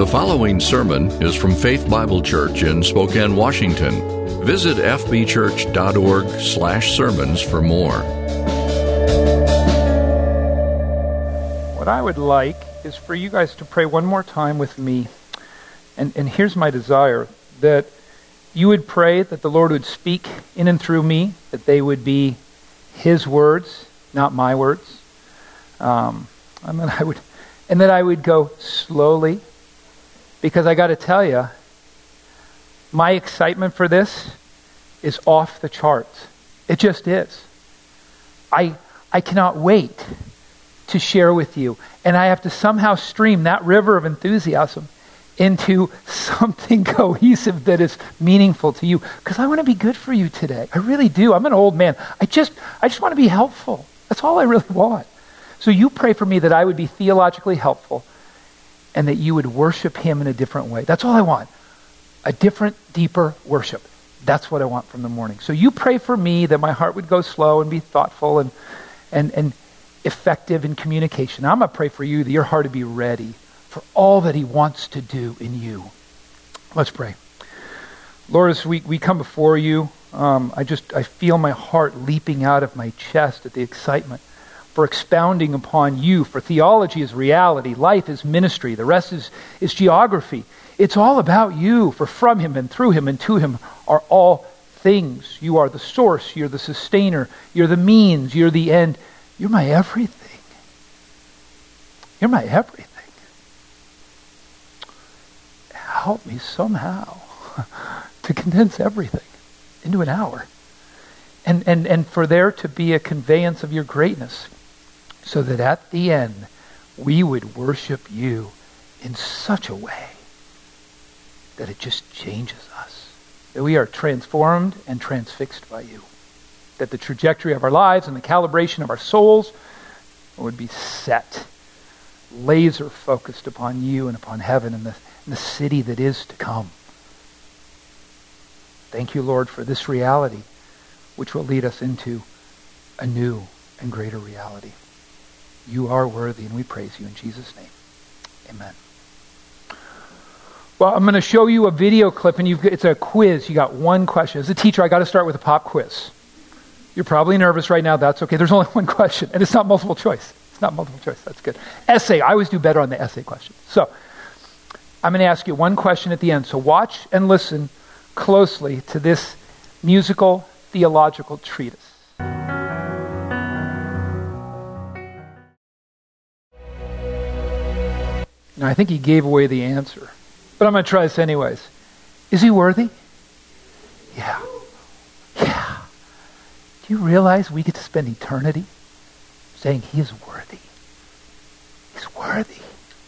The following sermon is from Faith Bible Church in Spokane, Washington. Visit fbchurch.org/sermons for more. What I would like is for you guys to pray one more time with me. And here's my desire, that you would pray that the Lord would speak in and through me, that they would be His words, not my words. And that I would go slowly, because I got to tell you, my excitement for this is off the charts. It just is. I cannot wait to share with you, and I have to somehow stream that river of enthusiasm into something cohesive that is meaningful to you, because I want to be good for you today. I really do. I'm an old man. I just want to be helpful. That's all I really want. So you pray for me that I would be theologically helpful and that you would worship Him in a different way. That's all I want. A different, deeper worship. That's what I want from the morning. So you pray for me that my heart would go slow and be thoughtful and effective in communication. I'm going to pray for you that your heart would be ready for all that He wants to do in you. Let's pray. Lord, as we come before you, I feel my heart leaping out of my chest at the excitement for expounding upon you. For theology is reality, life is ministry, the rest is geography. It's all about you, for from Him and through Him and to Him are all things. You are the source, you're the sustainer, you're the means, you're the end. You're my everything. You're my everything. Help me somehow to condense everything into an hour. And for there to be a conveyance of your greatness, so that at the end we would worship you in such a way that it just changes us, that we are transformed and transfixed by you, that the trajectory of our lives and the calibration of our souls would be set, laser focused upon you and upon heaven and the city that is to come. Thank you, Lord, for this reality, which will lead us into a new and greater reality. You are worthy, and we praise you in Jesus' name. Amen. Well, I'm going to show you a video clip, and it's a quiz. You got one question. As a teacher, I got to start with a pop quiz. You're probably nervous right now. That's okay. There's only one question, and it's not multiple choice. It's not multiple choice. That's good. Essay. I always do better on the essay question. So, I'm going to ask you one question at the end. So watch and listen closely to this musical theological treatise. Now, I think he gave away the answer, but I'm going to try this anyways. Is He worthy? Yeah. Yeah. Do you realize we get to spend eternity saying He is worthy? He's worthy.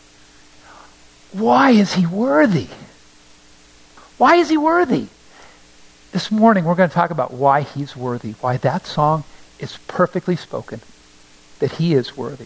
Why is He worthy? Why is He worthy? This morning we're going to talk about why He's worthy, why that song is perfectly spoken, that He is worthy.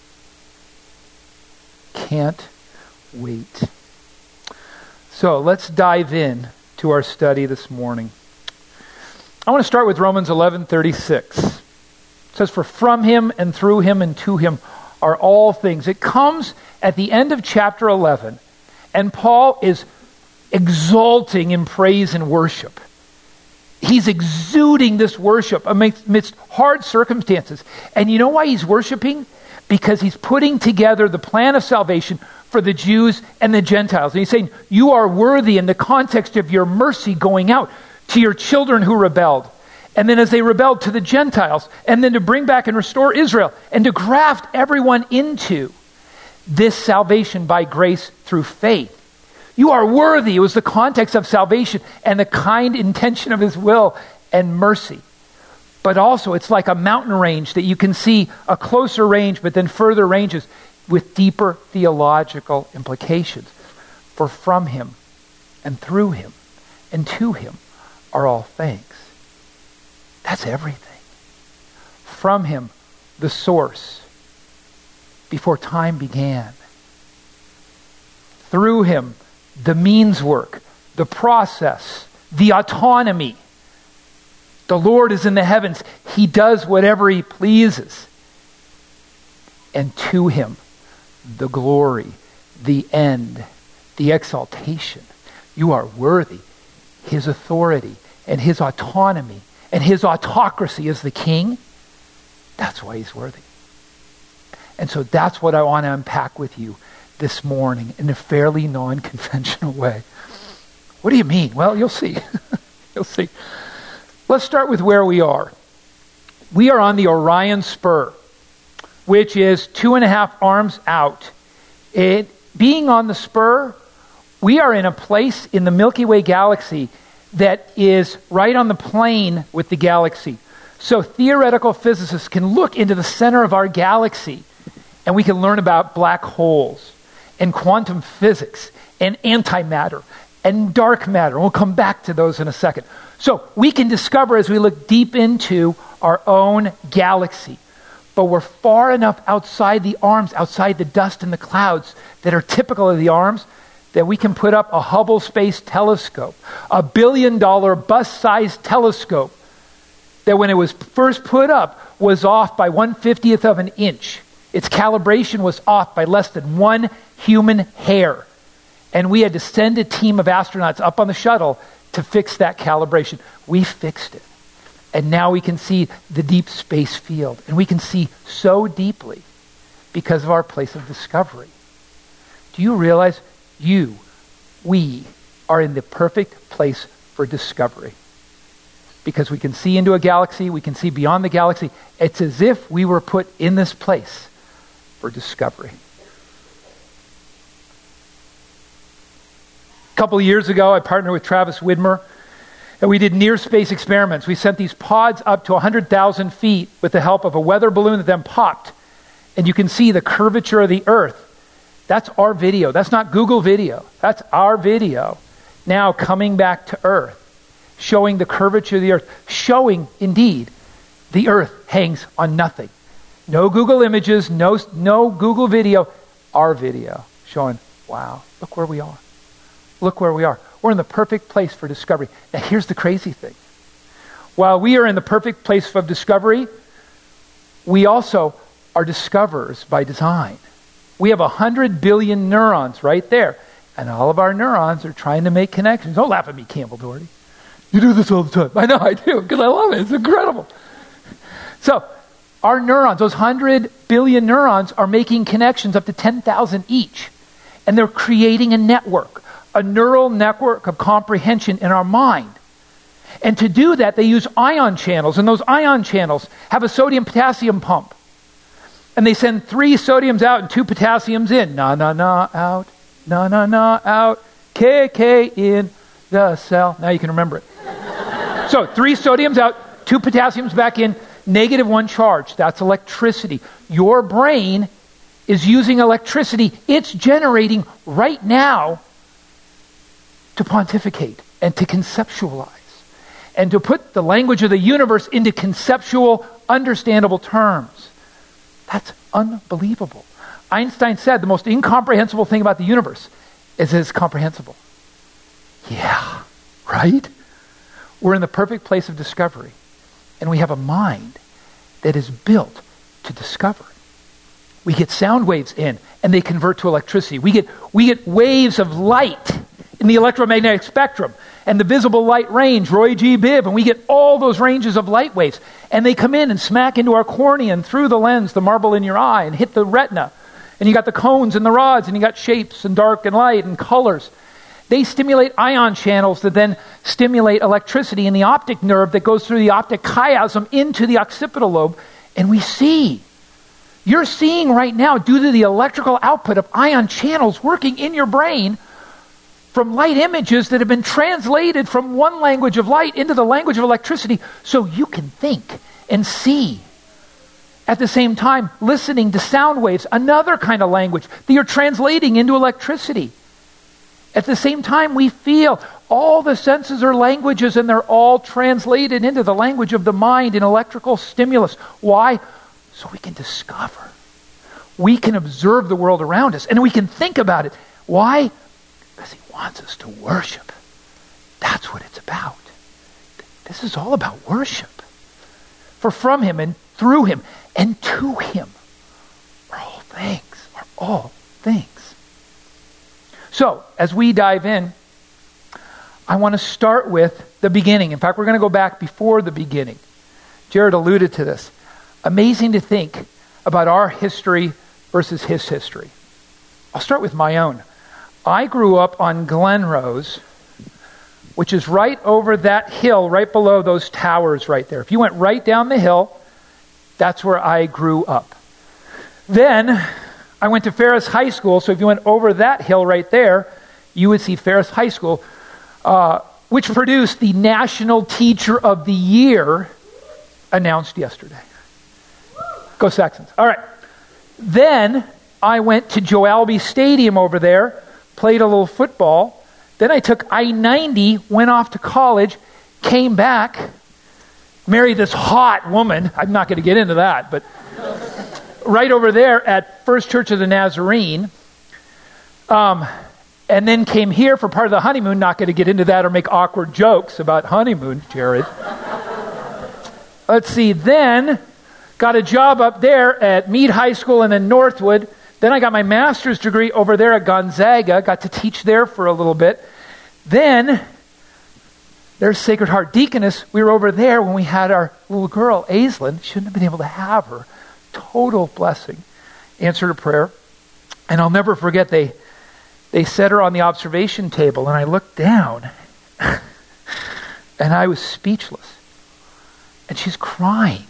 Can't wait. So let's dive in to our study this morning. I want to start with Romans 11:36. It says, "For from Him and through Him and to Him are all things." It comes at the end of chapter 11, and Paul is exalting in praise and worship. He's exuding this worship amidst hard circumstances. And you know why he's worshiping? Because he's putting together the plan of salvation for the Jews and the Gentiles. And he's saying, you are worthy in the context of your mercy going out to your children who rebelled. And then as they rebelled, to the Gentiles. And then to bring back and restore Israel. And to graft everyone into this salvation by grace through faith. You are worthy. It was the context of salvation and the kind intention of His will and mercy. But also it's like a mountain range that you can see a closer range, but then further ranges with deeper theological implications. For from Him and through Him and to Him are all things. That's everything. From Him, the source, before time began. Through Him, the means work, the process, the autonomy. The Lord is in the heavens. He does whatever He pleases. And to Him, the glory, the end, the exaltation. You are worthy. His authority and his autonomy and his autocracy as the king, that's why he's worthy. And so that's what I want to unpack with you this morning in a fairly non-conventional way. What do you mean? Well, you'll see. You'll see. Let's start with where we are. We are on the Orion Spur, which is 2.5 arms out. Being on the spur, we are in a place in the Milky Way galaxy that is right on the plane with the galaxy. So theoretical physicists can look into the center of our galaxy and we can learn about black holes and quantum physics and antimatter and dark matter. We'll come back to those in a second. So we can discover as we look deep into our own galaxy. But we're far enough outside the arms, outside the dust and the clouds that are typical of the arms, that we can put up a Hubble Space Telescope, a $1 billion bus-sized telescope that when it was first put up was off by 1/50th of an inch. Its calibration was off by less than 1 human hair. And we had to send a team of astronauts up on the shuttle to fix that calibration. We fixed it. And now we can see the deep space field. And we can see so deeply because of our place of discovery. Do you realize we are in the perfect place for discovery? Because we can see into a galaxy, we can see beyond the galaxy. It's as if we were put in this place for discovery. A couple of years ago, I partnered with Travis Widmer, and we did near space experiments. We sent these pods up to 100,000 feet with the help of a weather balloon that then popped. And you can see the curvature of the Earth. That's our video. That's not Google video. That's our video now coming back to Earth, showing the curvature of the Earth, showing, indeed, the Earth hangs on nothing. No Google images, no Google video, our video showing, wow, look where we are. Look where we are. We're in the perfect place for discovery. Now here's the crazy thing. While we are in the perfect place for discovery, we also are discoverers by design. We have 100 billion neurons right there. And all of our neurons are trying to make connections. Don't laugh at me, Campbell Doherty. You do this all the time. I know I do, because I love it. It's incredible. So, our neurons, those 100 billion neurons, are making connections up to 10,000 each. And they're creating a network, a neural network of comprehension in our mind. And to do that, they use ion channels. And those ion channels have a sodium-potassium pump. And they send 3 sodiums out and 2 potassiums in. Na-na-na out. Na-na-na out. K-K in the cell. Now you can remember it. So 3 sodiums out, 2 potassiums back in, -1 charge. That's electricity. Your brain is using electricity. It's generating right now to pontificate and to conceptualize and to put the language of the universe into conceptual, understandable terms. That's unbelievable. Einstein said the most incomprehensible thing about the universe is that it's comprehensible. Yeah, right? We're in the perfect place of discovery. And we have a mind that is built to discover. We get sound waves in, and they convert to electricity. We get waves of light in the electromagnetic spectrum and the visible light range, Roy G. Biv, and we get all those ranges of light waves. And they come in and smack into our cornea and through the lens, the marble in your eye, and hit the retina. And you got the cones and the rods, and you got shapes and dark and light and colors. They stimulate ion channels that then stimulate electricity in the optic nerve that goes through the optic chiasm into the occipital lobe, and we see. You're seeing right now, due to the electrical output of ion channels working in your brain, from light images that have been translated from one language of light into the language of electricity, so you can think and see. At the same time, listening to sound waves, another kind of language that you're translating into electricity. At the same time, we feel. All the senses are languages, and they're all translated into the language of the mind in electrical stimulus. Why? So we can discover. We can observe the world around us, and we can think about it. Why? Because he wants us to worship. That's what it's about. This is all about worship. For from him and through him and to him are all things. So, as we dive in, I want to start with the beginning. In fact, we're going to go back before the beginning. Jared alluded to this. Amazing to think about our history versus his history. I'll start with my own. I grew up on Glenrose, which is right over that hill, right below those towers right there. If you went right down the hill, that's where I grew up. Then I went to Ferris High School, so if you went over that hill right there, you would see Ferris High School, which produced the National Teacher of the Year announced yesterday. Go Saxons. All right. Then I went to Joe Albi Stadium over there, played a little football. Then I took I-90, went off to college, came back, married this hot woman. I'm not going to get into that, but right over there at First Church of the Nazarene. And then came here for part of the honeymoon. Not going to get into that or make awkward jokes about honeymoon, Jared. Let's see. Then got a job up there at Meade High School and then Northwood. Then I got my master's degree over there at Gonzaga. Got to teach there for a little bit. Then there's Sacred Heart Deaconess. We were over there when we had our little girl, Aislinn. Shouldn't have been able to have her. Total blessing. Answered a prayer. And I'll never forget, they set her on the observation table, and I looked down, and I was speechless. And she's crying.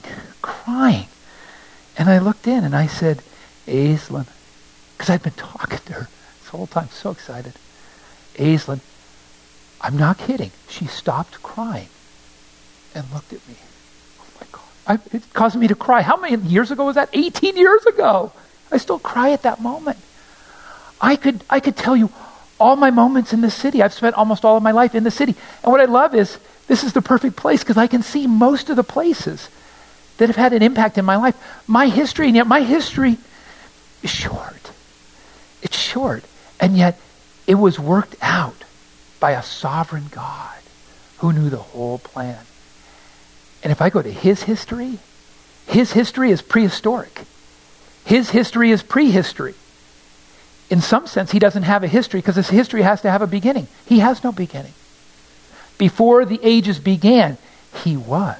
And I looked in, and I said, Aislinn, because I'd been talking to her this whole time, so excited. Aislinn, I'm not kidding. She stopped crying and looked at me. Oh my God. It caused me to cry. How many years ago was that? 18 years ago. I still cry at that moment. I could tell you all my moments in the city. I've spent almost all of my life in the city. And what I love is this is the perfect place because I can see most of the places that have had an impact in my life. My history, and yet my history is short. It's short. And yet it was worked out by a sovereign God who knew the whole plan. And if I go to his history is prehistoric. His history is prehistory. In some sense, he doesn't have a history because his history has to have a beginning. He has no beginning. Before the ages began, he was.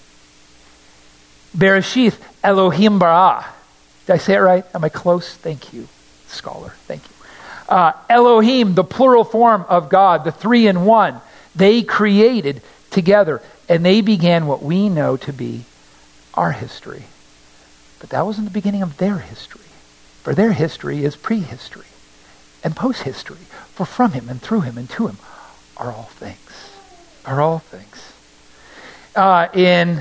Bereshith Elohim bara. Did I say it right? Am I close? Thank you, scholar. Thank you. Elohim, the plural form of God, the three in one. They created together, and they began what we know to be our history. But that wasn't the beginning of their history. For their history is prehistory and post-history. For from him and through him and to him are all things. Are all things. In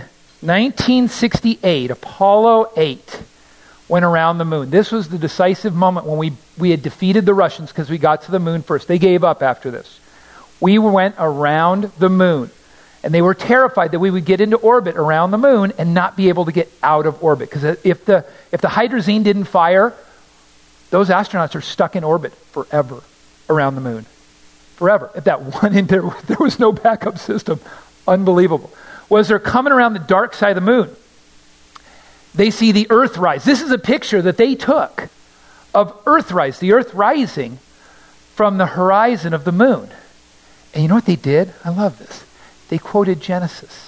1968, Apollo 8 went around the moon. This was the decisive moment when we had defeated the Russians because we got to the moon first. They gave up after this. We went around the moon. And they were terrified that we would get into orbit around the moon and not be able to get out of orbit. Because if the hydrazine didn't fire, those astronauts are stuck in orbit forever around the moon. Forever. If that one in there was no backup system. Unbelievable. Well, as they're coming around the dark side of the moon, they see the Earth rise. This is a picture that they took of Earthrise, the Earth rising from the horizon of the moon. And you know what they did? I love this. They quoted Genesis.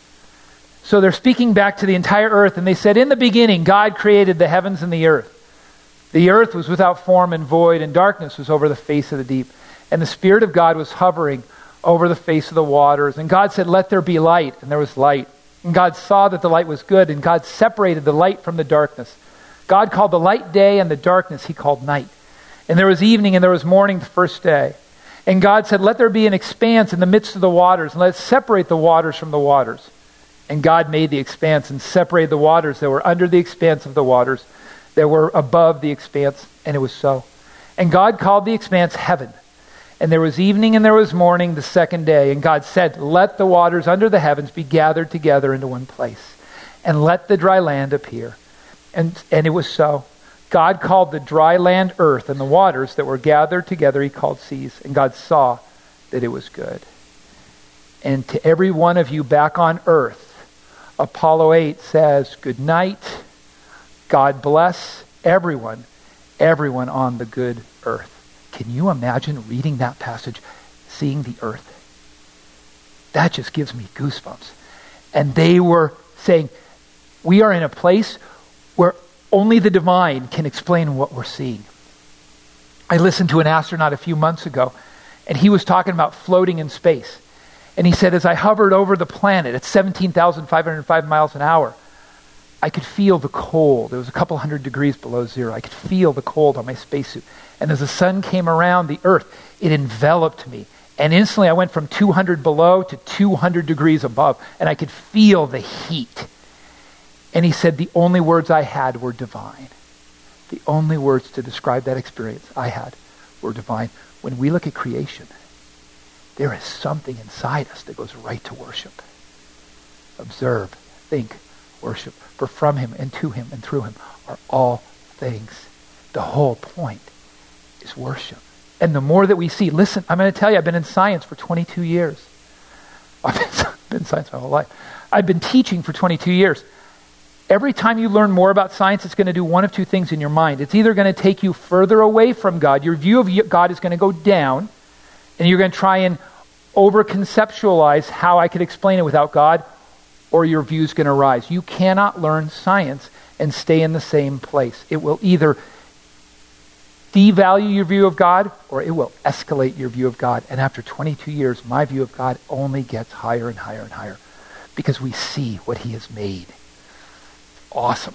So they're speaking back to the entire earth, and they said, in the beginning, God created the heavens and the earth. The earth was without form and void, and darkness was over the face of the deep. And the Spirit of God was hovering over the face of the waters. And God said, let there be light, and there was light. And God saw that the light was good, and God separated the light from the darkness. God called the light day, and the darkness he called night. And there was evening, and there was morning the first day. And God said, let there be an expanse in the midst of the waters, and let's separate the waters from the waters. And God made the expanse and separated the waters that were under the expanse of the waters that were above the expanse, and it was so. And God called the expanse heaven. And there was evening and there was morning the second day. And God said, let the waters under the heavens be gathered together into one place. And let the dry land appear. And it was so. God called the dry land earth, and the waters that were gathered together he called seas. And God saw that it was good. And to every one of you back on earth, Apollo 8 says, good night. God bless everyone on the good earth. can you imagine reading that passage, seeing the earth? That just gives me goosebumps. And they were saying, we are in a place where only the divine can explain what we're seeing. I listened to an astronaut a few months ago, and he was talking about floating in space. And he said, as I hovered over the planet at 17,505 miles an hour, I could feel the cold. It was a couple hundred degrees below zero. I could feel the cold on my spacesuit. And as the sun came around the earth, it enveloped me. And instantly I went from 200 below to 200 degrees above. And I could feel the heat. And he said, the only words I had were divine. The only words to describe that experience I had were divine. When we look at creation, there is something inside us that goes right to worship. Observe, think, worship. For from him and to him and through him are all things. The whole point is worship. And the more that we see, listen, I'm going to tell you, I've been in science for 22 years. I've been in science my whole life. I've been teaching for 22 years. Every time you learn more about science, it's going to do one of two things in your mind. It's either going to take you further away from God. Your view of God is going to go down, and you're going to try and over-conceptualize how I could explain it without God, or your view is going to rise. You cannot learn science and stay in the same place. It will either devalue your view of God, or it will escalate your view of God. And after 22 years, my view of God only gets higher and higher and higher, because we see what he has made. Awesome.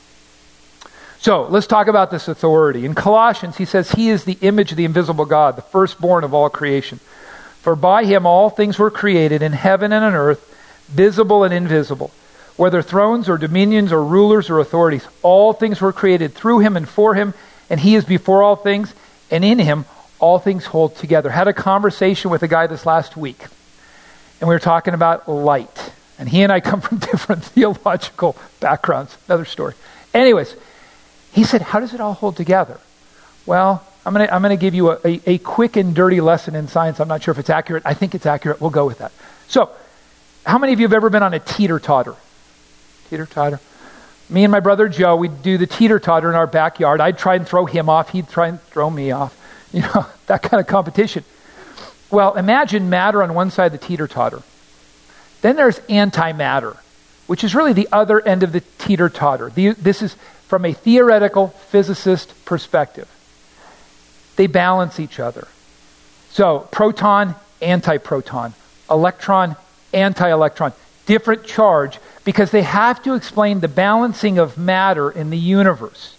So let's talk about this authority. In Colossians, he says, he is the image of the invisible God, the firstborn of all creation. For by him all things were created in heaven and on earth, visible and invisible. Whether thrones or dominions or rulers or authorities, all things were created through him and for him, and he is before all things, and in him all things hold together. Had a conversation with a guy this last week, and we were talking about light. And he and I come from different theological backgrounds. Another story. Anyways, he said, how does it all hold together? Well, I'm going to give you a quick and dirty lesson in science. I'm not sure if it's accurate. I think it's accurate. We'll go with that. So, how many of you have ever been on a teeter-totter? Teeter-totter? Me and my brother Joe, we'd do the teeter-totter in our backyard. I'd try and throw him off. He'd try and throw me off. You know, that kind of competition. Well, imagine matter on one side of the teeter-totter. Then there's antimatter, which is really the other end of the teeter-totter. This is from a theoretical physicist perspective. They balance each other. So proton, antiproton, electron, anti-electron, different charge, because they have to explain the balancing of matter in the universe.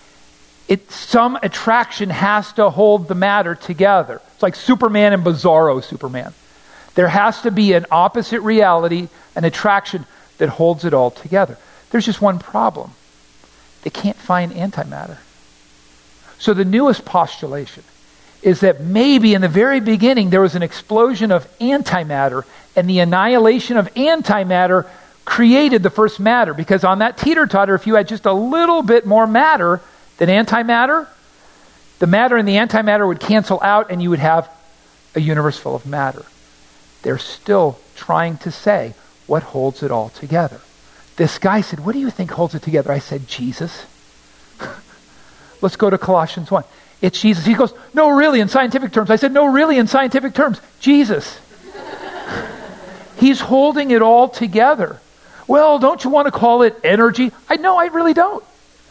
Some attraction has to hold the matter together. It's like Superman and Bizarro Superman. There has to be an opposite reality, an attraction that holds it all together. There's just one problem. They can't find antimatter. So the newest postulation is that maybe in the very beginning there was an explosion of antimatter, and the annihilation of antimatter created the first matter. Because on that teeter-totter, if you had just a little bit more matter than antimatter, the matter and the antimatter would cancel out, and you would have a universe full of matter. They're still trying to say what holds it all together. This guy said, what do you think holds it together? I said, Jesus. Let's go to Colossians 1. It's Jesus. He goes, no, really, in scientific terms. I said, no, really, in scientific terms. Jesus. He's holding it all together. Well, don't you want to call it energy? No, I really don't.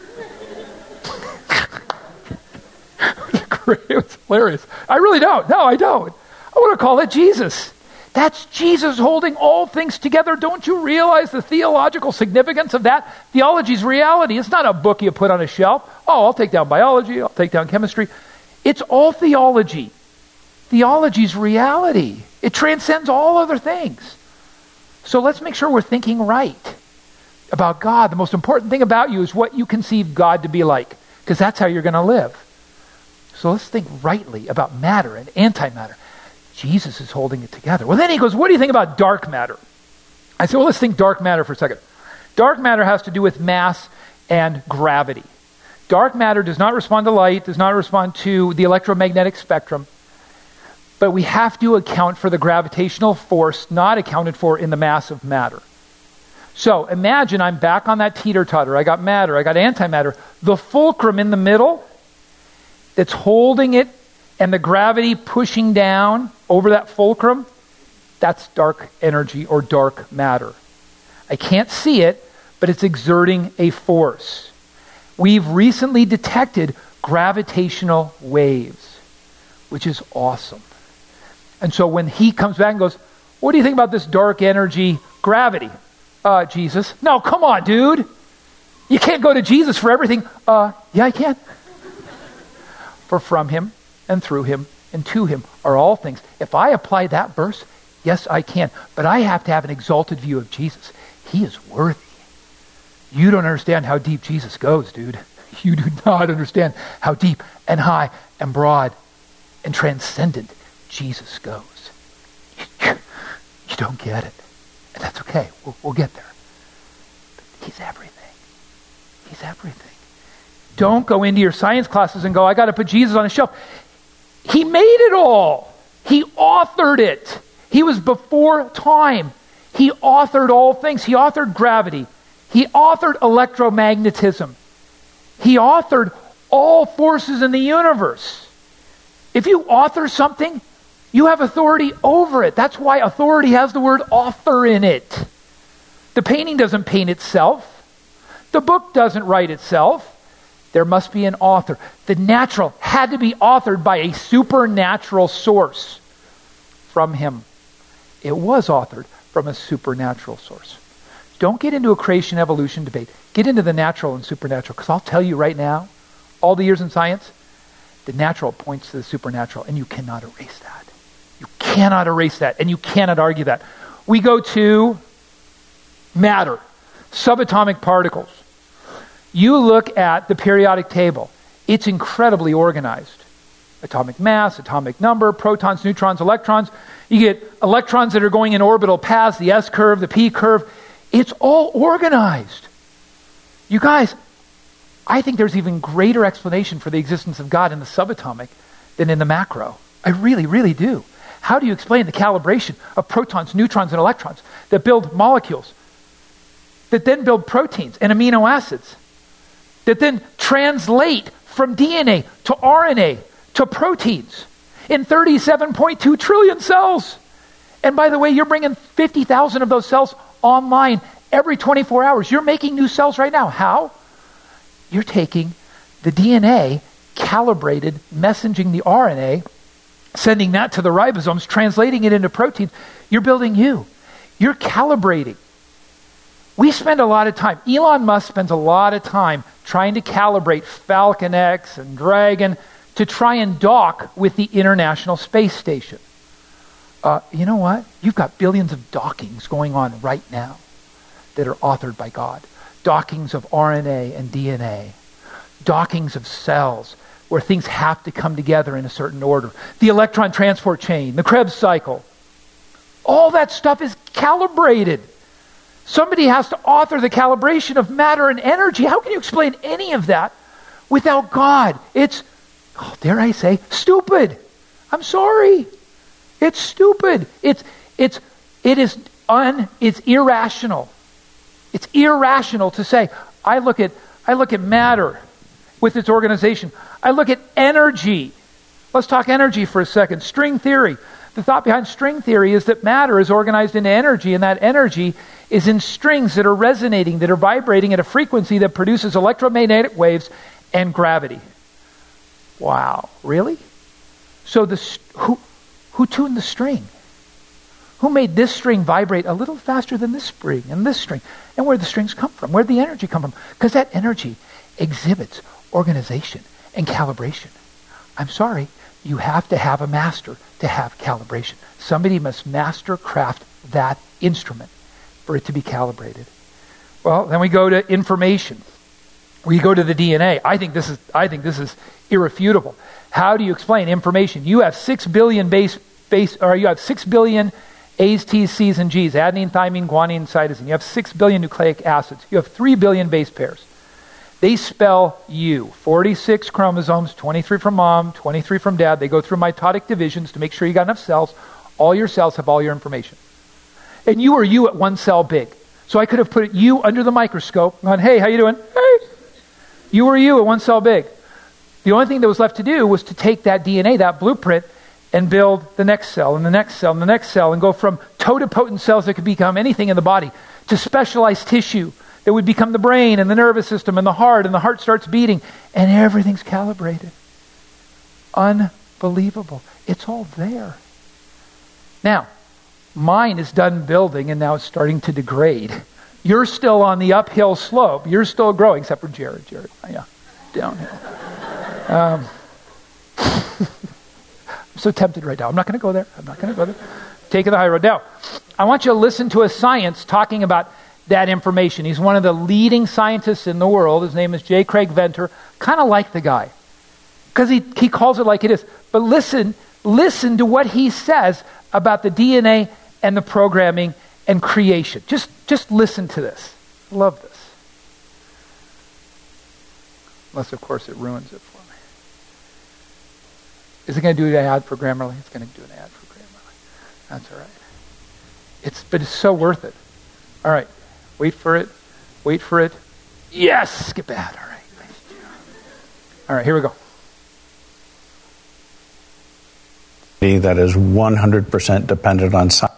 It was hilarious. I really don't. No, I don't. I want to call it Jesus. That's Jesus holding all things together. Don't you realize the theological significance of that? Theology's reality. It's not a book you put on a shelf. Oh, I'll take down biology. I'll take down chemistry. It's all theology. Theology's reality. It transcends all other things. So let's make sure we're thinking right about God. The most important thing about you is what you conceive God to be like, because that's how you're going to live. So let's think rightly about matter and antimatter. Jesus is holding it together. Well, then he goes, what do you think about dark matter? I said, well, let's think dark matter for a second. Dark matter has to do with mass and gravity. Dark matter does not respond to light, does not respond to the electromagnetic spectrum, but we have to account for the gravitational force not accounted for in the mass of matter. So imagine I'm back on that teeter-totter. I got matter, I got antimatter. The fulcrum in the middle that's holding it And the gravity pushing down over that fulcrum, that's dark energy or dark matter. I can't see it, but it's exerting a force. We've recently detected gravitational waves, which is awesome. And so when he comes back and goes, what do you think about this dark energy gravity? Jesus. No, come on, dude. You can't go to Jesus for everything. Yeah, I can. For from him and through him and to him are all things. If I apply that verse, yes, I can. But I have to have an exalted view of Jesus. He is worthy. You don't understand how deep Jesus goes, dude. You do not understand how deep and high and broad and transcendent Jesus goes. You don't get it. And that's okay. We'll get there. But he's everything. He's everything. Don't go into your science classes and go, I got to put Jesus on a shelf. He made it all. He authored it. He was before time. He authored all things. He authored gravity. He authored electromagnetism. He authored all forces in the universe. If you author something, you have authority over it. That's why authority has the word author in it. The painting doesn't paint itself. The book doesn't write itself. There must be an author. The natural had to be authored by a supernatural source from him. It was authored from a supernatural source. Don't get into a creation evolution debate. Get into the natural and supernatural, because I'll tell you right now, all the years in science, the natural points to the supernatural, and you cannot erase that. You cannot erase that, and you cannot argue that. We go to matter, subatomic particles. You look at the periodic table. It's incredibly organized. Atomic mass, atomic number, protons, neutrons, electrons. You get electrons that are going in orbital paths, the S curve, the P curve. It's all organized. You guys, I think there's even greater explanation for the existence of God in the subatomic than in the macro. I really, really do. How do you explain the calibration of protons, neutrons, and electrons that build molecules, that then build proteins and amino acids, that then translate from DNA to RNA to proteins in 37.2 trillion cells? And by the way, you're bringing 50,000 of those cells online every 24 hours. You're making new cells right now. How? You're taking the DNA, calibrated, messaging the RNA, sending that to the ribosomes, translating it into proteins. You're building you. You're calibrating. We spend a lot of time, Elon Musk spends a lot of time trying to calibrate Falcon X and Dragon to try and dock with the International Space Station. You know what? You've got billions of dockings going on right now that are authored by God. Dockings of RNA and DNA. Dockings of cells where things have to come together in a certain order. The electron transport chain, the Krebs cycle. All that stuff is calibrated. Somebody has to author the calibration of matter and energy. How can you explain any of that without God? It's, dare I say, stupid. I'm sorry. It's stupid. It's irrational. It's irrational to say, I look at matter with its organization. I look at energy. Let's talk energy for a second. String theory. The thought behind string theory is that matter is organized into energy, and that energy is in strings that are resonating, that are vibrating at a frequency that produces electromagnetic waves and gravity. Wow, really? So who tuned the string? Who made this string vibrate a little faster than this string and this string? And where the strings come from? Where did the energy come from? Because that energy exhibits organization and calibration. I'm sorry, you have to have a master to have calibration. Somebody must master craft that instrument for it to be calibrated. Well, then we go to information. We go to the DNA. I think this is irrefutable. How do you explain information? You have 6 billion you have 6 billion A's, T's, C's, and G's, adenine, thymine, guanine, cytosine. You have 6 billion nucleic acids. You have 3 billion base pairs. They spell you. 46 chromosomes, 23 from mom, 23 from dad. They go through mitotic divisions to make sure you got enough cells. All your cells have all your information. And you are you at one cell big. So I could have put you under the microscope and gone, hey, how you doing? Hey. You are you at one cell big. The only thing that was left to do was to take that DNA, that blueprint, and build the next cell and the next cell and the next cell, and go from totipotent cells that could become anything in the body to specialized tissue that would become the brain and the nervous system and the heart starts beating, and everything's calibrated. Unbelievable. It's all there. Now, mine is done building and now it's starting to degrade. You're still on the uphill slope. You're still growing, except for Jared. Yeah, downhill. I'm so tempted right now. I'm not going to go there. Taking the high road. Now, I want you to listen to a science talking about that information. He's one of the leading scientists in the world. His name is J. Craig Venter. Kind of like the guy, because he calls it like it is. But listen to what he says about the DNA and the programming and creation. Just listen to this. I love this. Unless, of course, it ruins it for me. Is it going to do an ad for Grammarly? It's going to do an ad for Grammarly. That's all right. But it's so worth it. All right. Wait for it. Yes! Skip ad. All right. All right, here we go. That is 100% dependent on science.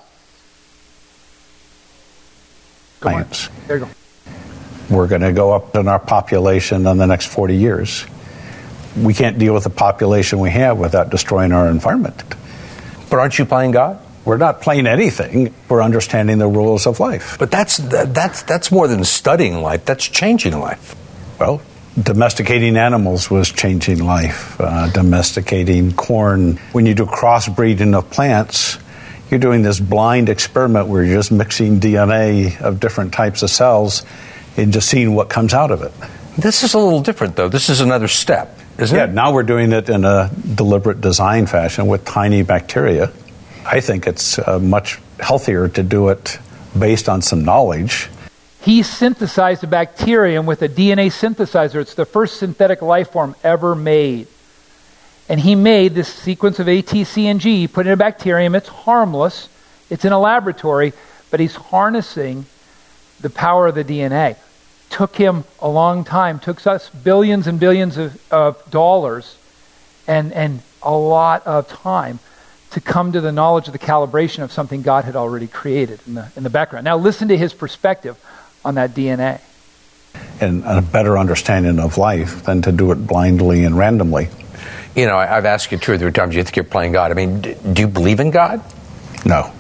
There you go. We're going to go up in our population in the next 40 years. We can't deal with the population we have without destroying our environment. But aren't you playing God? We're not playing anything. We're understanding the rules of life. But that's more than studying life. That's changing life. Well, domesticating animals was changing life. Domesticating corn. When you do crossbreeding of plants, you're doing this blind experiment where you're just mixing DNA of different types of cells and just seeing what comes out of it. This is a little different, though. This is another step, isn't it? Yeah, now we're doing it in a deliberate design fashion with tiny bacteria. I think it's much healthier to do it based on some knowledge. He synthesized a bacterium with a DNA synthesizer. It's the first synthetic life form ever made. And he made this sequence of A, T, C, and G, put it in a bacterium. It's harmless. It's in a laboratory. But he's harnessing the power of the DNA. Took him a long time. Took us billions and billions of dollars and a lot of time to come to the knowledge of the calibration of something God had already created in the background. Now listen to his perspective on that DNA. And a better understanding of life than to do it blindly and randomly. You know, I've asked you 2 or 3 times, you think you're playing God. I mean, do you believe in God? No.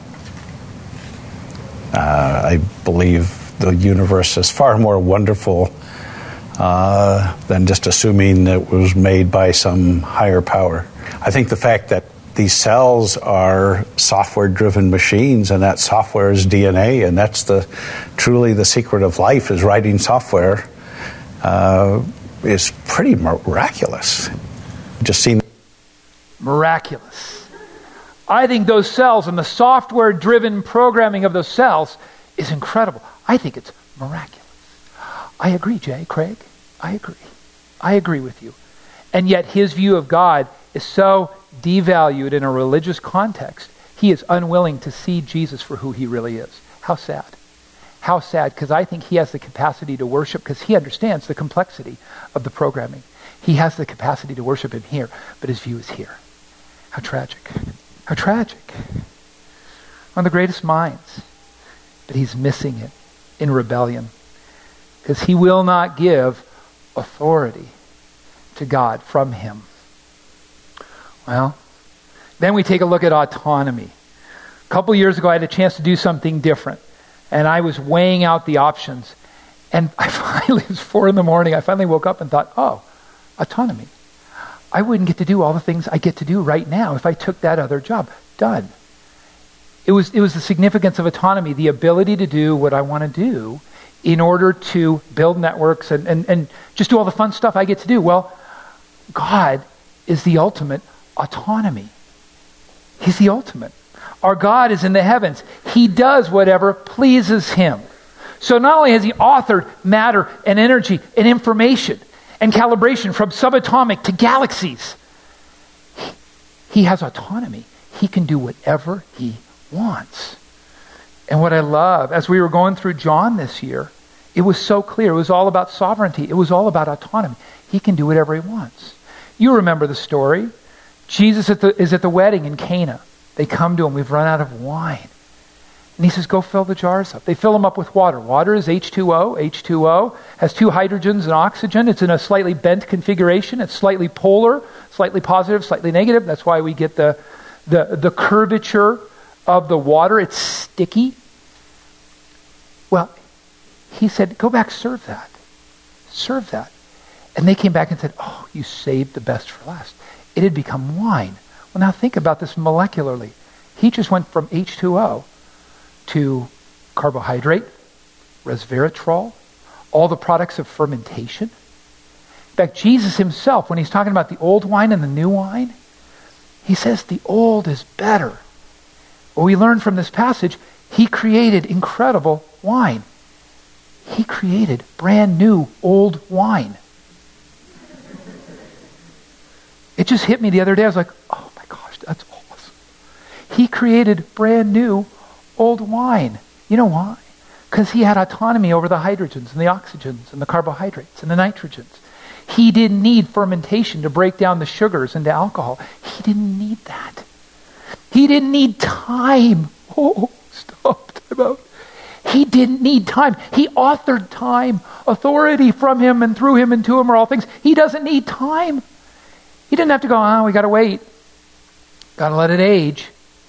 I believe the universe is far more wonderful than just assuming it was made by some higher power. I think the fact that these cells are software-driven machines, and that software is DNA, and that's truly the secret of life, is writing software, is pretty miraculous. Just seeing miraculous. I think those cells and the software-driven programming of those cells is incredible. I think it's miraculous. I agree, Jay, Craig. I agree. I agree with you. And yet his view of God is so devalued in a religious context. He is unwilling to see Jesus for who he really is. How sad. How sad, because I think he has the capacity to worship, because he understands the complexity of the programming. He has the capacity to worship him here, but his view is here. How tragic. How tragic. One of the greatest minds, but he's missing it in rebellion, because he will not give authority to God from him. Well, then we take a look at autonomy. A couple years ago, I had a chance to do something different, and I was weighing out the options. And it was 4 a.m, I finally woke up and thought, autonomy. I wouldn't get to do all the things I get to do right now if I took that other job. Done. It was the significance of autonomy, the ability to do what I want to do in order to build networks and just do all the fun stuff I get to do. Well, God is the ultimate autonomy. He's the ultimate. Our God is in the heavens. He does whatever pleases him. So not only has he authored matter and energy and information and calibration from subatomic to galaxies, he has autonomy. He can do whatever he wants. And what I love, as we were going through John this year, it was so clear. It was all about sovereignty. It was all about autonomy. He can do whatever he wants. You remember the story. Jesus is at the wedding in Cana. They come to him. We've run out of wine. And he says, go fill the jars up. They fill them up with water. Water is H2O. H2O has 2 hydrogens and oxygen. It's in a slightly bent configuration. It's slightly polar, slightly positive, slightly negative. That's why we get the curvature of the water. It's sticky. Well, he said, go back, serve that. Serve that. And they came back and said, oh, you saved the best for last. It had become wine. Well, now think about this molecularly. He just went from H2O to carbohydrate, resveratrol, all the products of fermentation. In fact, Jesus himself, when he's talking about the old wine and the new wine, he says the old is better. Well, we learn from this passage, he created incredible wine. He created brand new old wine. It just hit me the other day. I was like, oh my gosh, that's awesome. He created brand new old wine. You know why? Because he had autonomy over the hydrogens and the oxygens and the carbohydrates and the nitrogens. He didn't need fermentation to break down the sugars into alcohol. He didn't need that. He didn't need time. Oh, stop. Time out. He didn't need time. He authored time. Authority from him and through him and to him are all things. He doesn't need time. He didn't have to go, we got to wait. Got to let it age.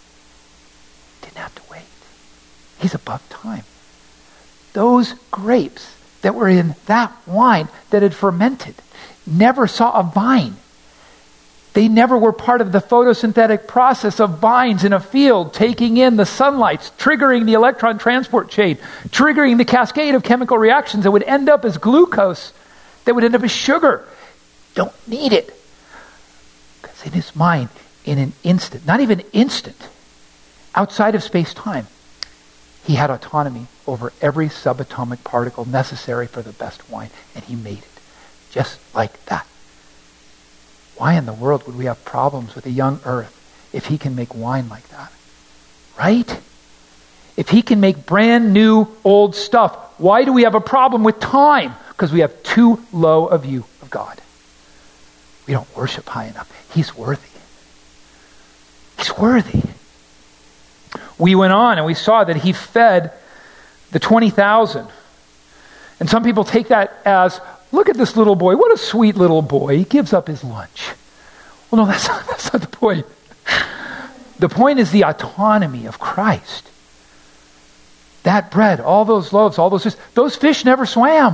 Didn't have to wait. He's above time. Those grapes that were in that wine that had fermented never saw a vine. They never were part of the photosynthetic process of vines in a field, taking in the sunlight, triggering the electron transport chain, triggering the cascade of chemical reactions that would end up as glucose, that would end up as sugar. Don't need it. Because in his mind, in an instant, not even instant, outside of space-time, he had autonomy over every subatomic particle necessary for the best wine, and he made it just like that. Why in the world would we have problems with a young earth if he can make wine like that? Right? If he can make brand new old stuff, why do we have a problem with time? Because we have too low a view of God. We don't worship high enough. He's worthy. He's worthy. We went on and we saw that he fed the 20,000. And some people take that as, look at this little boy. What a sweet little boy. He gives up his lunch. Well, no, that's not the point. The point is the autonomy of Christ. That bread, all those loaves, all those fish never swam.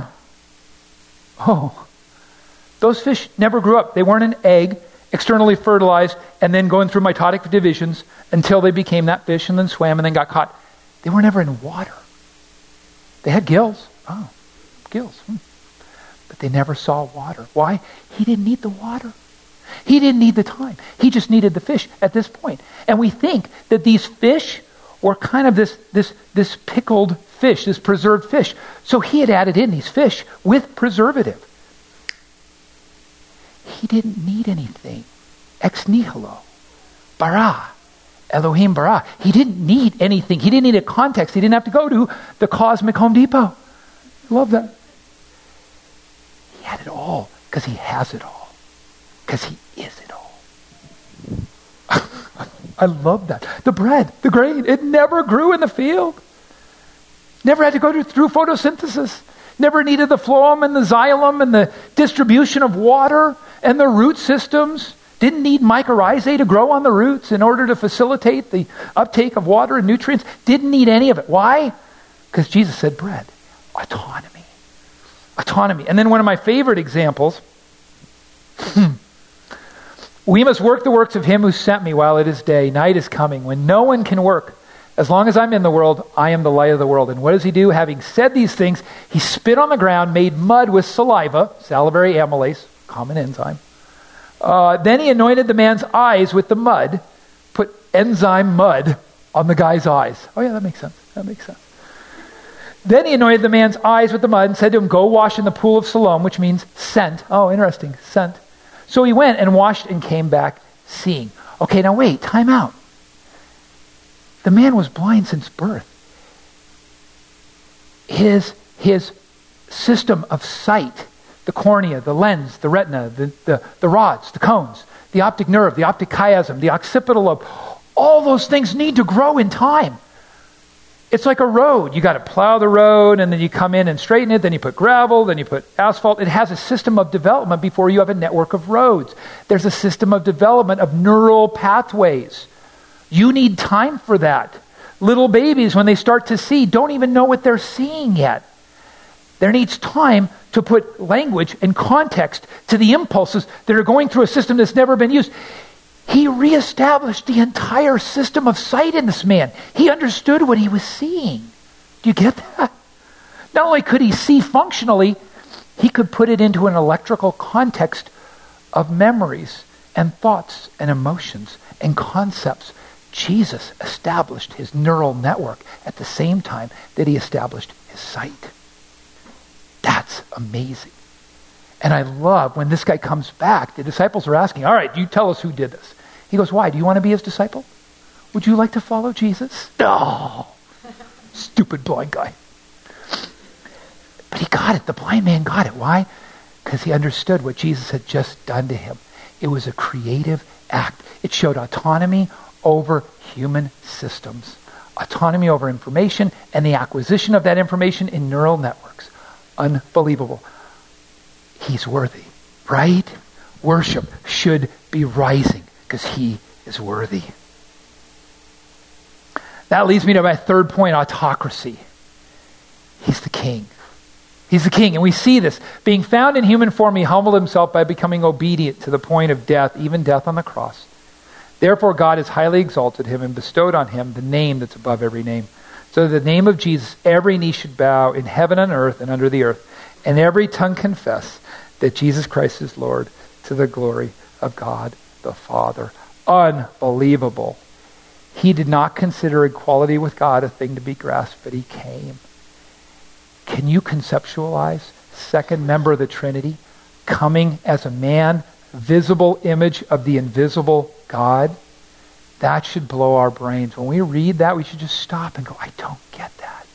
Oh, those fish never grew up. They weren't an egg, externally fertilized, and then going through mitotic divisions until they became that fish and then swam and then got caught. They were never in water. They had gills. Oh, gills. But they never saw water. Why? He didn't need the water. He didn't need the time. He just needed the fish at this point. And we think that these fish were kind of this pickled fish, this preserved fish. So he had added in these fish with preservative. He didn't need anything. Ex nihilo. Bara. Elohim bara. He didn't need anything. He didn't need a context. He didn't have to go to the cosmic Home Depot. I love that. He had it all because he has it all. Because he is it all. I love that. The bread, the grain, it never grew in the field. Never had to go through photosynthesis. Never needed the phloem and the xylem and the distribution of water and the root systems. Didn't need mycorrhizae to grow on the roots in order to facilitate the uptake of water and nutrients. Didn't need any of it. Why? Because Jesus said bread. Autonomy. Autonomy. And then one of my favorite examples, we must work the works of him who sent me while it is day. Night is coming when no one can work. As long as I'm in the world, I am the light of the world. And what does he do? Having said these things, he spit on the ground, made mud with saliva, salivary amylase, common enzyme. Then he anointed the man's eyes with the mud, put enzyme mud on the guy's eyes. Oh yeah, that makes sense. That makes sense. Then he anointed the man's eyes with the mud and said to him, go wash in the pool of Siloam, which means sent. Oh, interesting, sent. So he went and washed and came back seeing. Okay, now wait, time out. The man was blind since birth. His system of sight the cornea, the lens, the retina, the rods, the cones, the optic nerve, the optic chiasm, the occipital lobe. All those things need to grow in time. It's like a road. You got to plow the road, and then you come in and straighten it, then you put gravel, then you put asphalt. It has a system of development before you have a network of roads. There's a system of development of neural pathways. You need time for that. Little babies, when they start to see, don't even know what they're seeing yet. There needs time to put language and context to the impulses that are going through a system that's never been used. He reestablished the entire system of sight in this man. He understood what he was seeing. Do you get that? Not only could he see functionally, he could put it into an electrical context of memories and thoughts and emotions and concepts. Jesus established his neural network at the same time that he established his sight. That's amazing. And I love when this guy comes back, the disciples are asking, all right, you tell us who did this. He goes, why? Do you want to be his disciple? Would you like to follow Jesus? No. Stupid blind guy. But he got it. The blind man got it. Why? Because he understood what Jesus had just done to him. It was a creative act. It showed autonomy over human systems. Autonomy over information and the acquisition of that information in neural networks. Unbelievable. He's worthy, right? Worship should be rising because he is worthy. That leads me to my third point, autocracy. He's the king. He's the king, and we see this. Being found in human form, he humbled himself by becoming obedient to the point of death, even death on the cross. Therefore, God has highly exalted him and bestowed on him the name that's above every name. So that the name of Jesus, every knee should bow in heaven and earth and under the earth, and every tongue confess that Jesus Christ is Lord, to the glory of God the Father. Unbelievable. He did not consider equality with God a thing to be grasped, but he came. Can you conceptualize second member of the Trinity coming as a man, visible image of the invisible God? That should blow our brains. When we read that, we should just stop and go, I don't get that.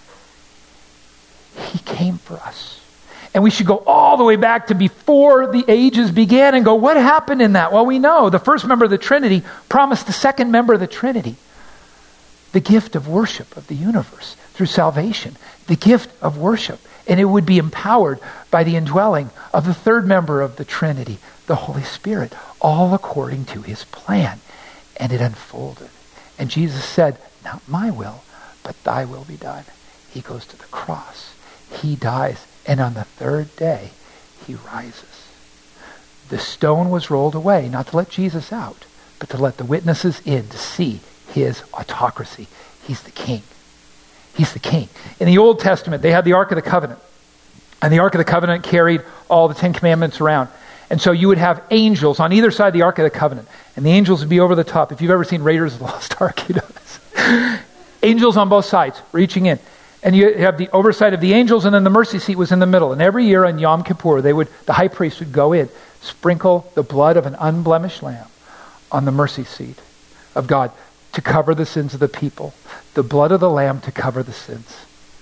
He came for us. And we should go all the way back to before the ages began and go, what happened in that? Well, we know the first member of the Trinity promised the second member of the Trinity the gift of worship of the universe through salvation, the gift of worship. And it would be empowered by the indwelling of the third member of the Trinity, the Holy Spirit, all according to his plan. And it unfolded. And Jesus said, not my will, but thy will be done. He goes to the cross. He dies. And on the third day, he rises. The stone was rolled away, not to let Jesus out, but to let the witnesses in to see his autocracy. He's the king. He's the king. In the Old Testament, they had the Ark of the Covenant. And the Ark of the Covenant carried all the 10 Commandments around. And so you would have angels on either side of the Ark of the Covenant. And the angels would be over the top. If you've ever seen Raiders of the Lost Ark, you know this. Angels on both sides, reaching in. And you have the oversight of the angels, and then the mercy seat was in the middle. And every year on Yom Kippur, the high priest would go in, sprinkle the blood of an unblemished lamb on the mercy seat of God to cover the sins of the people. The blood of the lamb to cover the sins.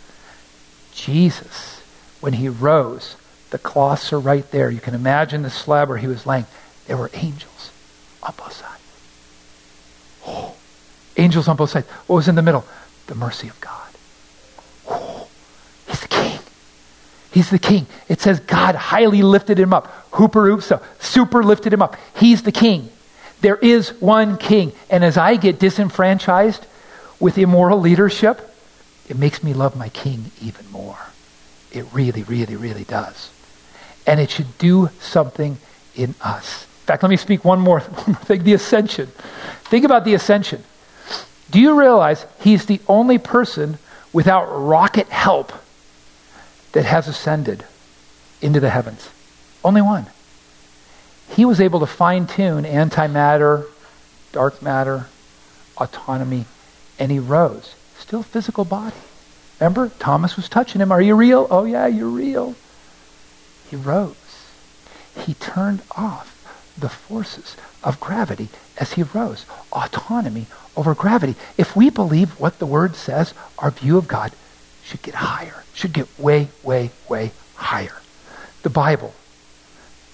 Jesus, when he rose, the cloths are right there. You can imagine the slab where he was laying. There were angels on both sides. Oh, angels on both sides. What was in the middle? The mercy of God. Oh, he's the king. He's the king. It says God highly lifted him up. Huperuso, super lifted him up. He's the king. There is one king. And as I get disenfranchised with immoral leadership, it makes me love my king even more. It really, really, really does. And it should do something in us. In fact, let me speak one more thing, the ascension. Think about the ascension. Do you realize he's the only person without rocket help that has ascended into the heavens? Only one. He was able to fine-tune antimatter, dark matter, autonomy, and he rose. Still physical body. Remember, Thomas was touching him. Are you real? Oh yeah, you're real. He rose. He turned off the forces of gravity as he rose. Autonomy over gravity. If we believe what the Word says, our view of God should get higher. Should get way, way, way higher. The Bible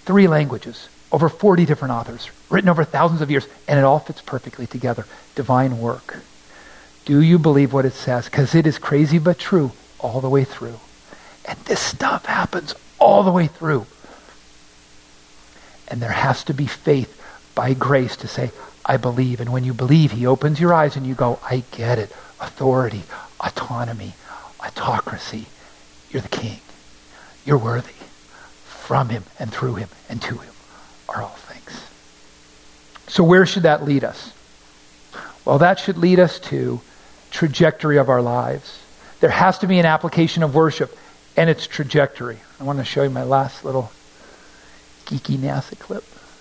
3 languages, over 40 different authors, written over thousands of years, and it all fits perfectly together. Divine work. Do you believe what it says? Because it is crazy but true all the way through. And this stuff happens all the way through. And there has to be faith by grace to say, I believe. And when you believe, he opens your eyes and you go, I get it. Authority, autonomy, autocracy. You're the king. You're worthy. From him and through him and to him are all things. So where should that lead us? Well, that should lead us to trajectory of our lives. There has to be an application of worship and its trajectory. I want to show you my last little geeky NASA clip.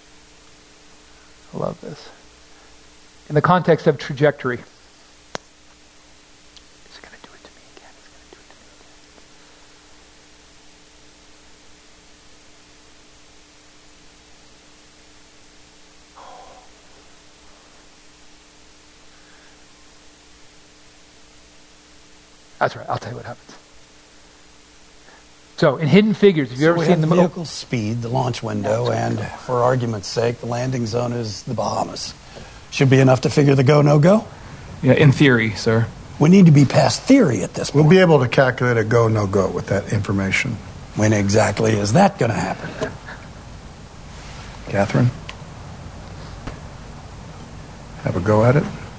I love this. In the context of trajectory. He's going to do it to me again. He's going to do it to me again. That's right. I'll tell you what happens. So, in Hidden Figures, have you ever seen the vehicle speed, the launch window, and for argument's sake, the landing zone is the Bahamas. Should be enough to figure the go, no go? Yeah, in theory, sir. We need to be past theory at this point. We'll be able to calculate a go, no go with that information. When exactly is that going to happen? Catherine? Have a go at it?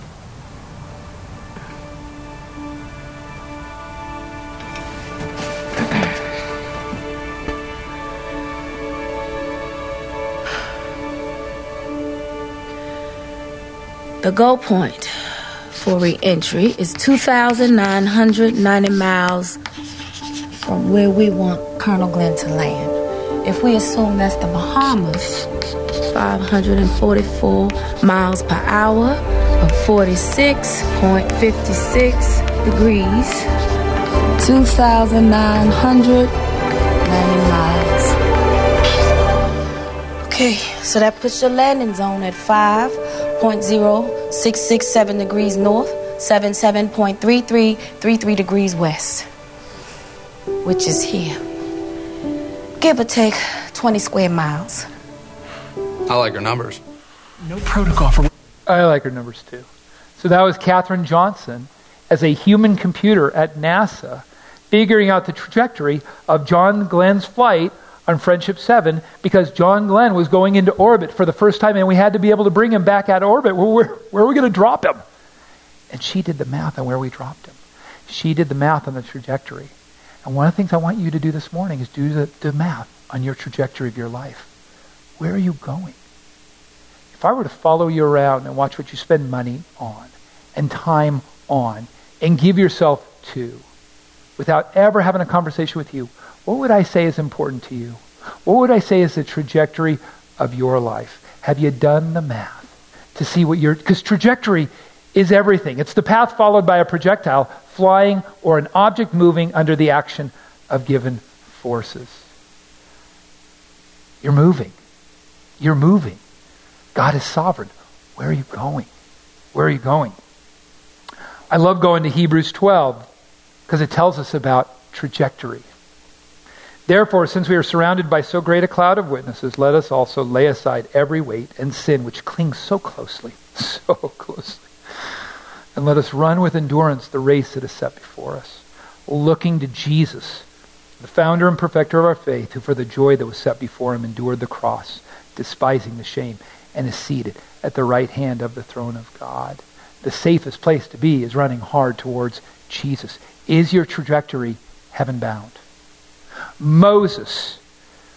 The goal point for re-entry is 2,990 miles from where we want Colonel Glenn to land. If we assume that's the Bahamas, 544 miles per hour of 46.56 degrees, 2,990 miles. Okay, so that puts your landing zone at 5.0667 degrees north, 77.3333 degrees west, which is here. Give or take 20 square miles. I like her numbers. No protocol for... I like her numbers too. So that was Katherine Johnson as a human computer at NASA figuring out the trajectory of John Glenn's flight on Friendship 7 because John Glenn was going into orbit for the first time and we had to be able to bring him back out of orbit. Where are we going to drop him? And she did the math on where we dropped him. She did the math on the trajectory. And one of the things I want you to do this morning is do the math on your trajectory of your life. Where are you going? If I were to follow you around and watch what you spend money on and time on and give yourself to without ever having a conversation with you, what would I say is important to you? What would I say is the trajectory of your life? Have you done the math to see what because trajectory is everything. It's the path followed by a projectile flying or an object moving under the action of given forces. You're moving. You're moving. God is sovereign. Where are you going? Where are you going? I love going to Hebrews 12 because it tells us about trajectory. Therefore, since we are surrounded by so great a cloud of witnesses, let us also lay aside every weight and sin which clings so closely. And let us run with endurance the race that is set before us, looking to Jesus, the founder and perfecter of our faith, who for the joy that was set before him endured the cross, despising the shame, and is seated at the right hand of the throne of God. The safest place to be is running hard towards Jesus. Is your trajectory heaven-bound? Moses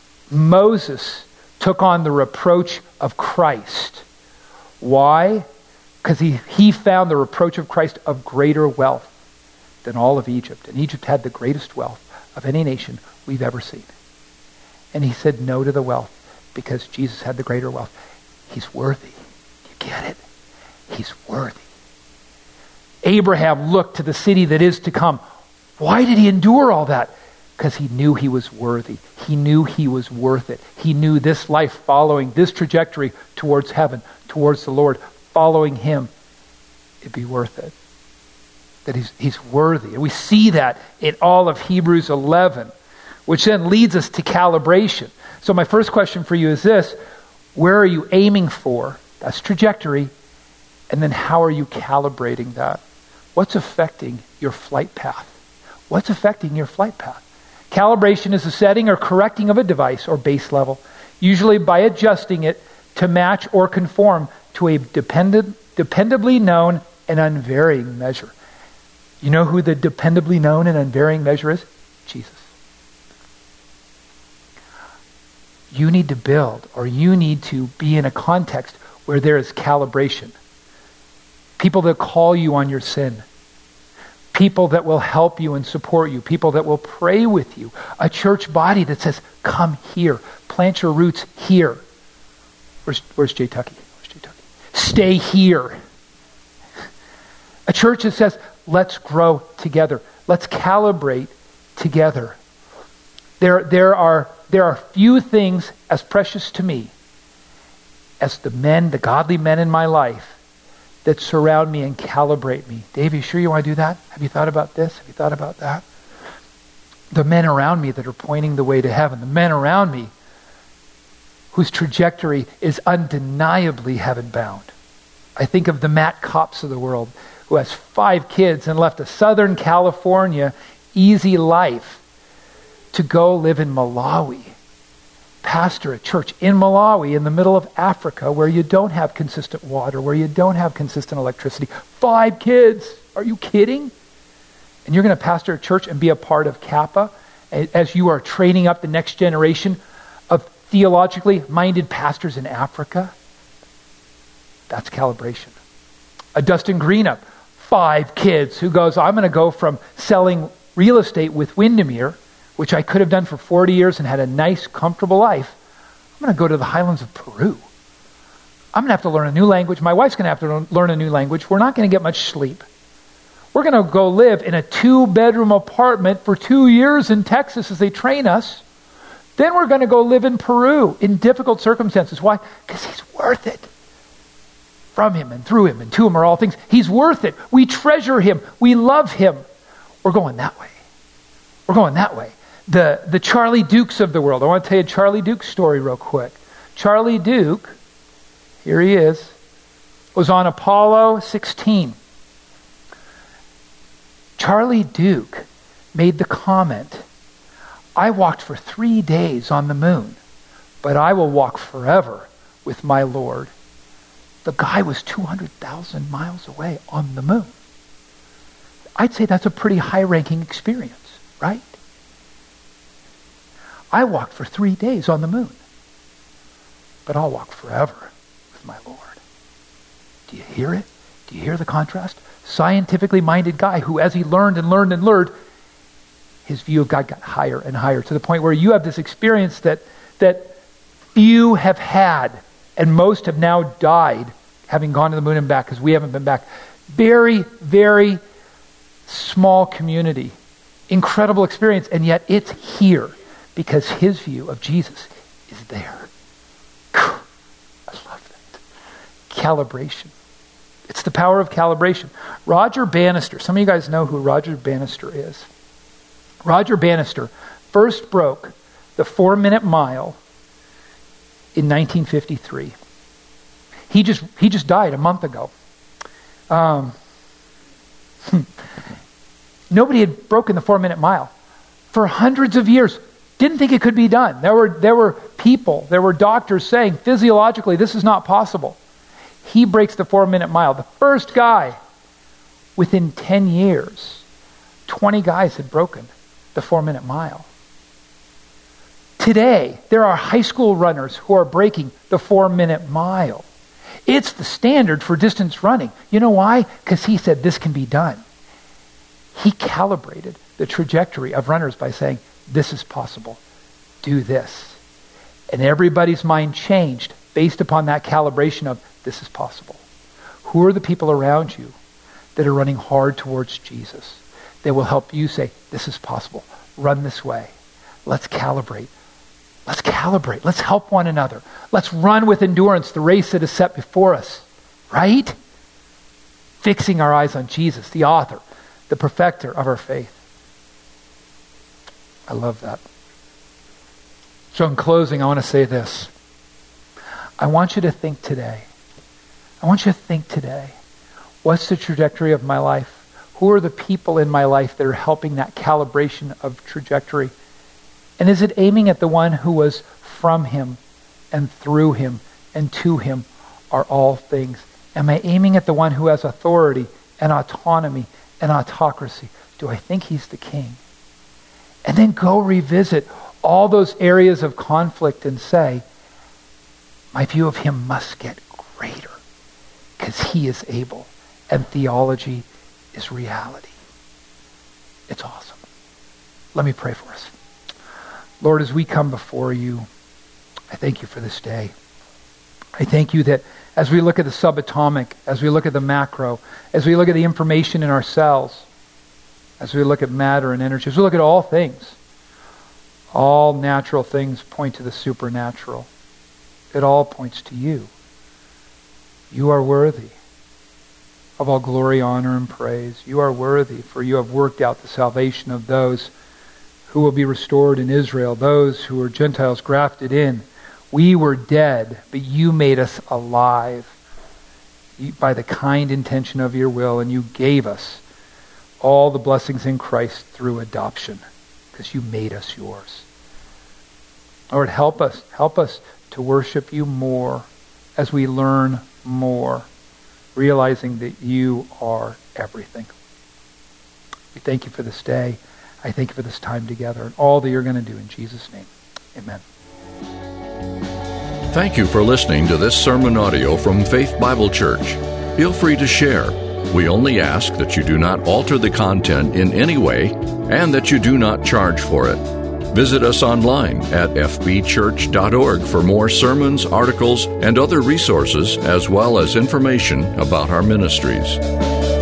took on the reproach of Christ. Why? Because he found the reproach of Christ of greater wealth than all of Egypt. And Egypt had the greatest wealth of any nation we've ever seen. And he said no to the wealth because Jesus had the greater wealth. He's worthy. You get it? He's worthy. Abraham looked to the city that is to come. Why did he endure all that? Because he knew he was worthy. He knew he was worth it. He knew this life following this trajectory towards heaven, towards the Lord, following him, it'd be worth it. That he's worthy. And we see that in all of Hebrews 11, which then leads us to calibration. So my first question for you is this: where are you aiming for? That's trajectory. And then how are you calibrating that? What's affecting your flight path? What's affecting your flight path? Calibration is the setting or correcting of a device or base level, usually by adjusting it to match or conform to a dependably known and unvarying measure. You know who the dependably known and unvarying measure is? Jesus. You need to build, or you need to be in a context where there is calibration. People that call you on your sin. People that will help you and support you. People that will pray with you. A church body that says, come here. Plant your roots here. Where's Jay Tucky? Stay here. A church that says, let's grow together. Let's calibrate together. There are few things as precious to me as the godly men in my life that surround me and calibrate me. Dave, you sure you want to do that? Have you thought about this? Have you thought about that? The men around me that are pointing the way to heaven. The men around me whose trajectory is undeniably heaven-bound. I think of the Matt Copps of the world, who has 5 kids and left a Southern California easy life to go live in Malawi. Pastor a church in Malawi in the middle of Africa where you don't have consistent water, where you don't have consistent electricity. 5 kids. Are you kidding? And you're going to pastor a church and be a part of Kappa as you are training up the next generation of theologically minded pastors in Africa? That's calibration. A Dustin Greenup, 5 kids, who goes, I'm going to go from selling real estate with Windermere, which I could have done for 40 years and had a nice, comfortable life. I'm going to go to the highlands of Peru. I'm going to have to learn a new language. My wife's going to have to learn a new language. We're not going to get much sleep. We're going to go live in a 2-bedroom apartment for 2 years in Texas as they train us. Then we're going to go live in Peru in difficult circumstances. Why? Because he's worth it. From him and through him and to him are all things. He's worth it. We treasure him. We love him. We're going that way. We're going that way. The Charlie Dukes of the world. I want to tell you a Charlie Duke story real quick. Charlie Duke, here he is, was on Apollo 16. Charlie Duke made the comment, I walked for 3 days on the moon, but I will walk forever with my Lord. The guy was 200,000 miles away on the moon. I'd say that's a pretty high-ranking experience, right? I walked for 3 days on the moon, but I'll walk forever with my Lord. Do you hear it? Do you hear the contrast? Scientifically minded guy who, as he learned and learned and learned, his view of God got higher and higher to the point where you have this experience that few have had, and most have now died having gone to the moon and back, because we haven't been back. Very, very small community. Incredible experience, and yet it's here because his view of Jesus is there. I love that. Calibration. It's the power of calibration. Roger Bannister. Some of you guys know who Roger Bannister is. Roger Bannister first broke the 4-minute mile in 1953. He just died a month ago. Nobody had broken the 4-minute mile for hundreds of years. Didn't think it could be done. There were people, there were doctors saying physiologically this is not possible. He breaks the 4-minute mile. The first guy, within 10 years, 20 guys had broken the 4-minute mile. Today, there are high school runners who are breaking the 4-minute mile. It's the standard for distance running. You know why? Because he said this can be done. He calibrated the trajectory of runners by saying, this is possible. Do this. And everybody's mind changed based upon that calibration of this is possible. Who are the people around you that are running hard towards Jesus? They will help you say, this is possible. Run this way. Let's calibrate. Let's calibrate. Let's help one another. Let's run with endurance the race that is set before us. Right? Fixing our eyes on Jesus, the author, the perfecter of our faith. I love that. So in closing, I want to say this. I want you to think today. What's the trajectory of my life? Who are the people in my life that are helping that calibration of trajectory? And is it aiming at the one who was from him and through him and to him are all things? Am I aiming at the one who has authority and autonomy and autocracy? Do I think he's the king? And then go revisit all those areas of conflict and say, my view of him must get greater because he is able and theology is reality. It's awesome. Let me pray for us. Lord, as we come before you, I thank you for this day. I thank you that as we look at the subatomic, as we look at the macro, as we look at the information in our cells, as we look at matter and energy, as we look at all things, all natural things point to the supernatural. It all points to you. You are worthy of all glory, honor, and praise. You are worthy, for you have worked out the salvation of those who will be restored in Israel, those who are Gentiles grafted in. We were dead, but you made us alive by the kind intention of your will, and you gave us all the blessings in Christ through adoption, because you made us yours. Lord, help us to worship you more as we learn more, realizing that you are everything. We thank you for this day. I thank you for this time together and all that you're going to do in Jesus' name. Amen. Thank you for listening to this sermon audio from Faith Bible Church. Feel free to share. We only ask that you do not alter the content in any way and that you do not charge for it. Visit us online at fbchurch.org for more sermons, articles, and other resources, as well as information about our ministries.